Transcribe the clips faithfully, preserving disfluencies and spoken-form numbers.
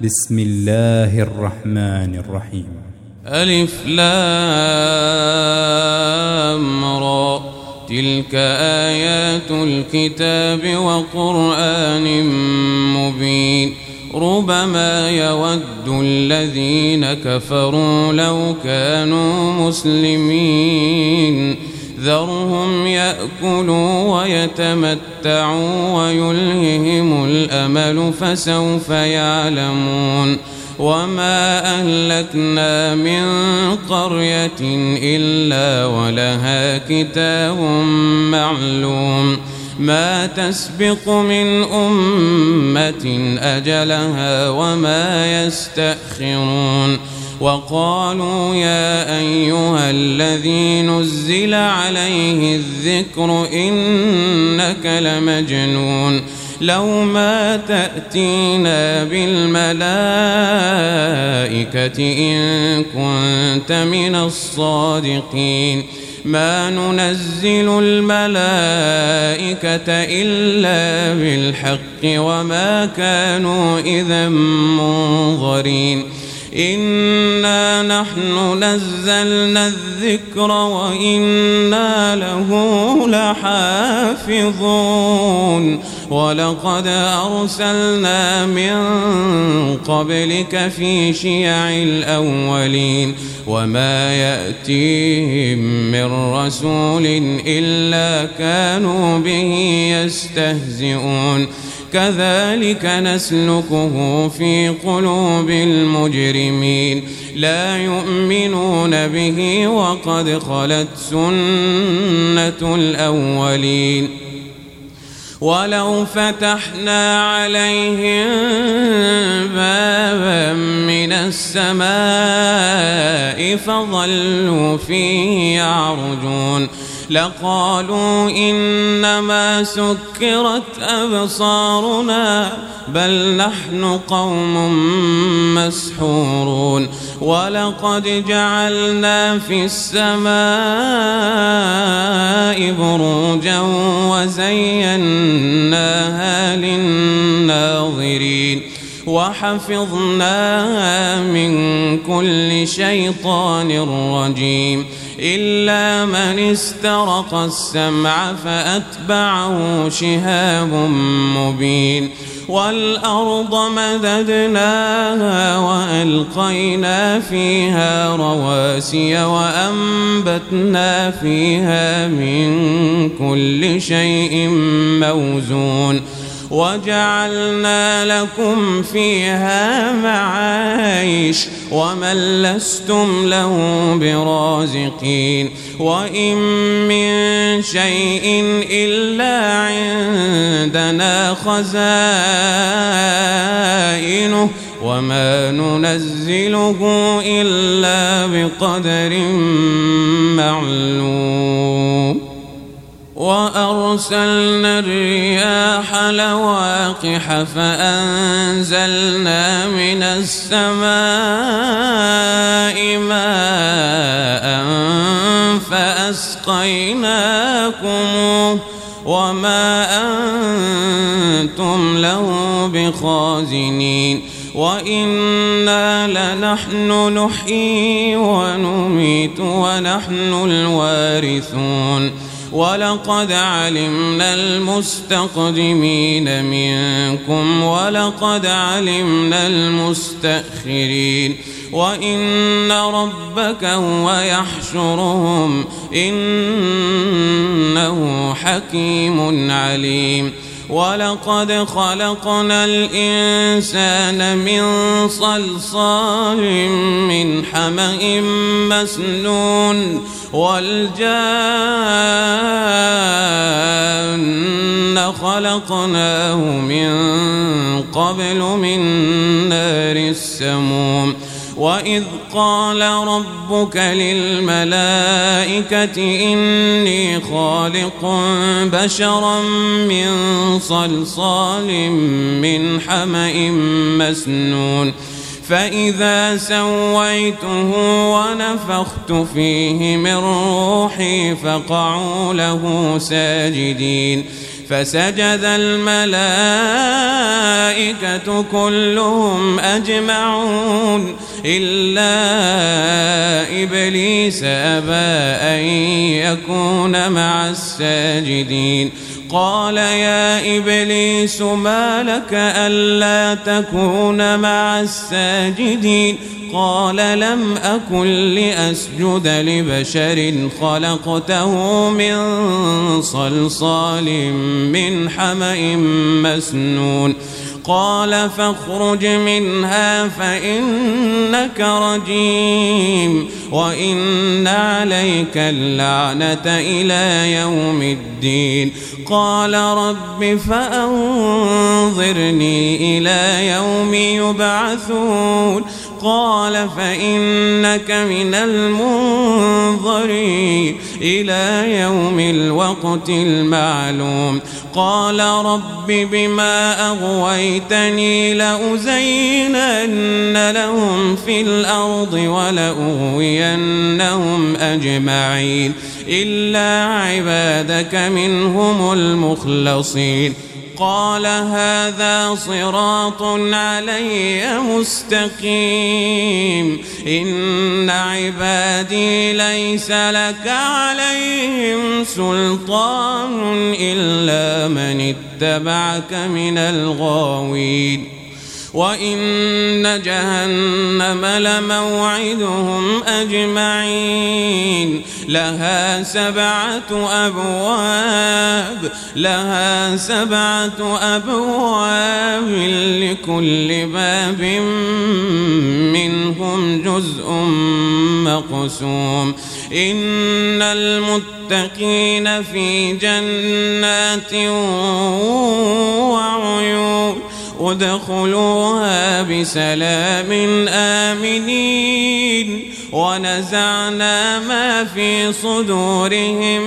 بسم الله الرحمن الرحيم. ألف لام را، تلك آيات الكتاب وقرآن مبين. ربما يود الذين كفروا لو كانوا مسلمين، ذرهم يأكلوا ويتمتعوا ويلههم الأمل فسوف يعلمون. وما أهلكنا من قرية إلا ولها كتاب معلوم، ما تسبق من أمة أجلها وما يستأخرون. وقالوا يا أيها الذي نزل عليه الذكر إنك لمجنون، لو ما تأتينا بالملائكة إن كنت من الصادقين. ما ننزل الملائكة إلا بالحق وما كانوا إذا منظرين. إنا نحن نزلنا الذكر وإنا له لحافظون. ولقد أرسلنا من قبلك في شيع الأولين، وما يأتيهم من رسول إلا كانوا به يستهزئون. كذلك نسلكه في قلوب المجرمين، لا يؤمنون به وقد خلت سنة الأولين. ولو فتحنا عليهم بابا من السماء فظلوا فيه يعرجون لقالوا إنما سكرت أبصارنا بل نحن قوم مسحورون. ولقد جعلنا في السماء بروجا وزيناها للناظرين وحفظناها من كل شيطان رجيم إلا من استرق السمع فأتبعه شهاب مبين. والأرض مددناها وألقينا فيها رواسي وأنبتنا فيها من كل شيء موزون وجعلنا لكم فيها معايش ومن لستم له برازقين. وإن من شيء إلا عندنا خزائنه وما ننزله إلا بقدر معلوم. وأرسلنا الرياح لواقح فأنزلنا من السماء ماء فأسقيناكم وما أنتم له بخازنين. وإنا لنحن نحيي ونميت ونحن الوارثون. ولقد علمنا المستقدمين منكم ولقد علمنا المستأخرين. وإن ربك هو يحشرهم إنه حكيم عليم. ولقد خلقنا الإنسان من صلصال من حمأ مسنون والجان خلقناه من قبل من نار السموم. وإذ قال ربك للملائكة إني خالق بشرا من صلصال من حمأ مسنون فإذا سويته ونفخت فيه من روحي فقعوا له ساجدين. فسجد الملائكة كلهم أجمعون إلا إبليس أبى أن يكون مع الساجدين. قال يا إبليس ما لك ألا تكون مع الساجدين؟ قال لم أكن لأسجد لبشر خلقته من صلصال من حمأ مسنون. قال فاخرج منها فإنك رجيم وإن عليك اللعنة إلى يوم الدين. قال رب فأنظرني إلى يوم يبعثون. قال فإنك من المنظرين إلى يوم الوقت المعلوم. قال رب بما أغويتني لأزينن لهم في الأرض ولأغوينهم أجمعين إلا عبادك منهم المخلصين. قال هذا صراط علي مستقيم إن عبادي ليس لك عليهم سلطان إلا من اتبعك من الغاوين. وإن جهنم لموعدهم أجمعين لها سبعة أبواب لها سبعة أبواب لكل باب منهم جزء مقسوم. إن المتقين في جنات وعيون ادخلوها بسلام آمنين. ونزعنا ما في صدورهم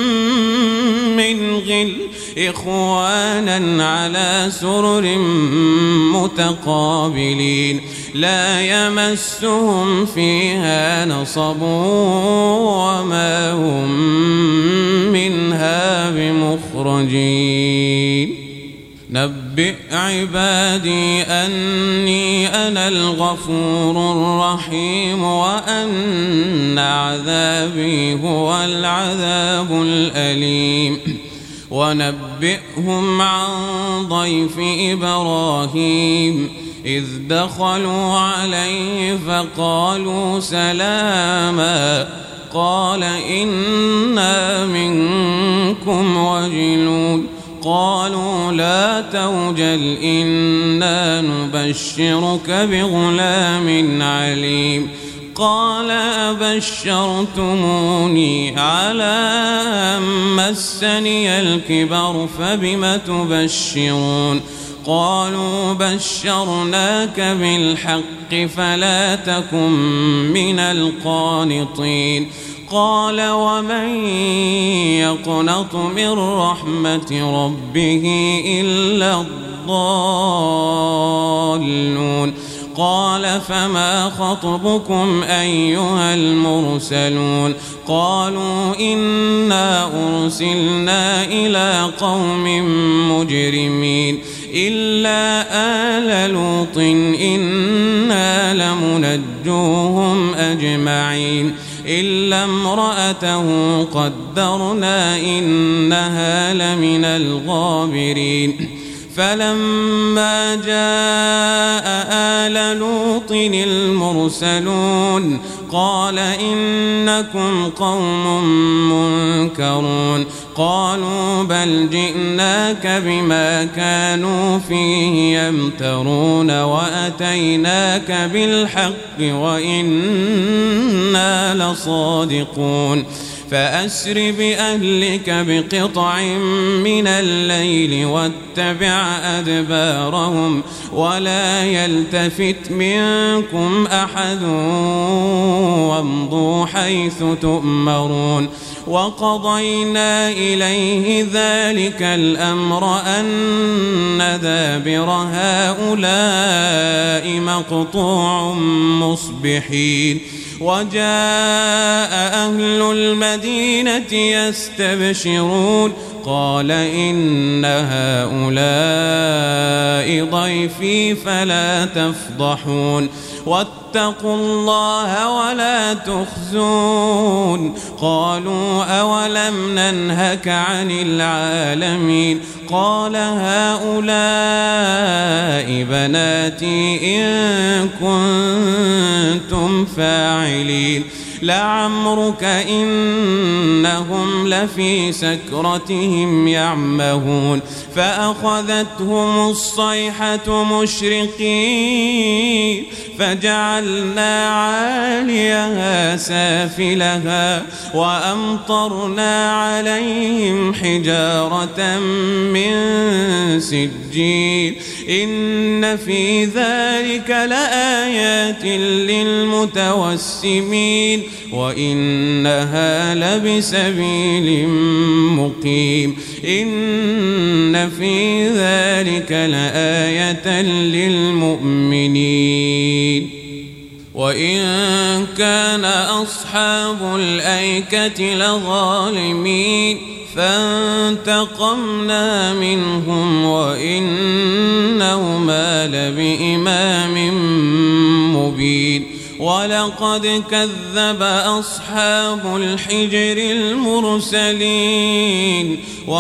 من غل إخوانا على سرر متقابلين لا يمسهم فيها نصب وما هم منها بمخرجين. نبئ عبادي أني أنا الغفور الرحيم وأن عذابي هو العذاب الأليم. ونبئهم عن ضيف إبراهيم إذ دخلوا عليه فقالوا سلاما قال إنا منكم وجلون. قالوا لا توجل إنا نبشرك بغلام عليم. قال أبشرتموني على أن مسني الكبر فبم تبشرون؟ قالوا بشرناك بالحق فلا تكن من القانطين. قال ومن يقنط من رحمة ربه إلا الضالون. قال فما خطبكم أيها المرسلون؟ قالوا إنا أرسلنا إلى قوم مجرمين إلا آل لوط إنا لمنجوهم أجمعين إلا امرأته قدرنا إنها لمن الغابرين. فلما جاء آل لوط المرسلون قال إنكم قوم منكرون. قالوا بل جئناك بما كانوا فيه يمترون وأتيناك بالحق وإنا لصادقون. فأسر بأهلك بقطع من الليل واتبع أدبارهم ولا يلتفت منكم أحد وامضوا حيث تؤمرون. وقضينا إليه ذلك الأمر أن دابر هؤلاء مقطوع مصبحين. وجاء أهل المدينة يستبشرون قال إن هؤلاء ضيفي فلا تفضحون واتقوا الله ولا تخزون قالوا أولم ننهك عن العالمين قال هؤلاء بناتي إن كنتم فاعلين لعمرك إنهم لفي سكرتهم يعمهون فأخذتهم الصيحة مشرقين فجعلنا عاليها سافلها وأمطرنا عليهم حجارة من سجيل إن في ذلك لآيات للمتوسمين وإنها لبسبيل مقيم إن في ذلك لآية للمؤمنين وإن كان أصحاب الأيكة لظالمين فانتقمنا منهم وإنهما لبإمام مبين ولقد كذب أصحاب الحجر المرسلين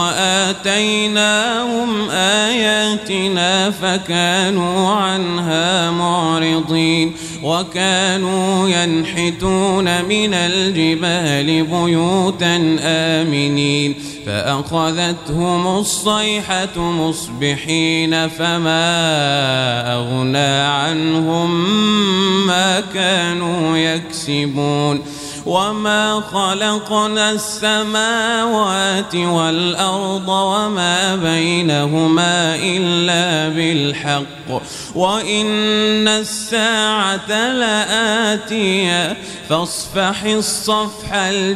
وآتيناهم آياتنا فكانوا عنها معرضين وكانوا ينحتون من الجبال بيوتا آمنين فأخذتهم الصيحة مصبحين فما أغنى عنهم ما كانوا يكسبون وما خلقنا السماوات والأرض وما بينهما إلا بالحق وإن الساعة لآتية فاصفح الصفح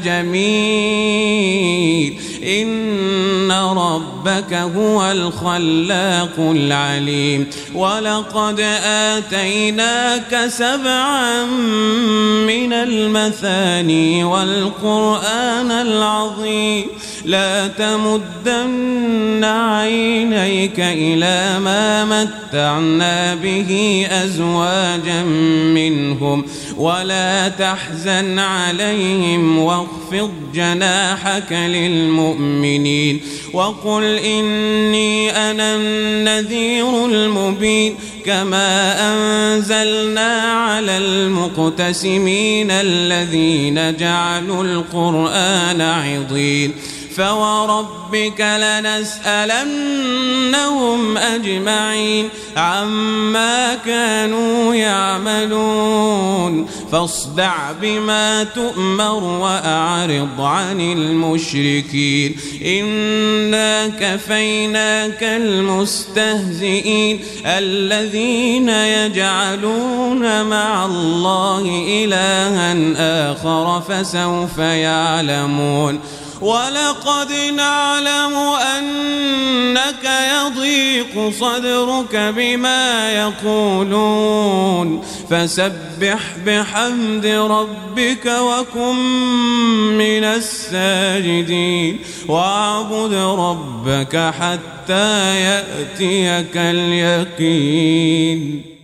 الجميل إن ربك هو الخلاق العليم ولقد آتيناك سبعا من المثاني والقرآن العظيم لا تمدن عينيك إلى ما متعنا به أزواجا منهم ولا تحزن عليهم واخفض جناحك للمؤمنين وقل إني أنا النذير المبين كما أنزلنا على المقتسمين الذين جعلوا القرآن عضين فوربك لنسألنهم أجمعين عما كانوا يعملون فاصدع بما تؤمر وأعرض عن المشركين إنا كفيناك المستهزئين الذين يجعلون مع الله إلها آخر فسوف يعلمون ولقد نعلم أنك يضيق صدرك بما يقولون فسبح بحمد ربك وكن من الساجدين واعبد ربك حتى يأتيك اليقين.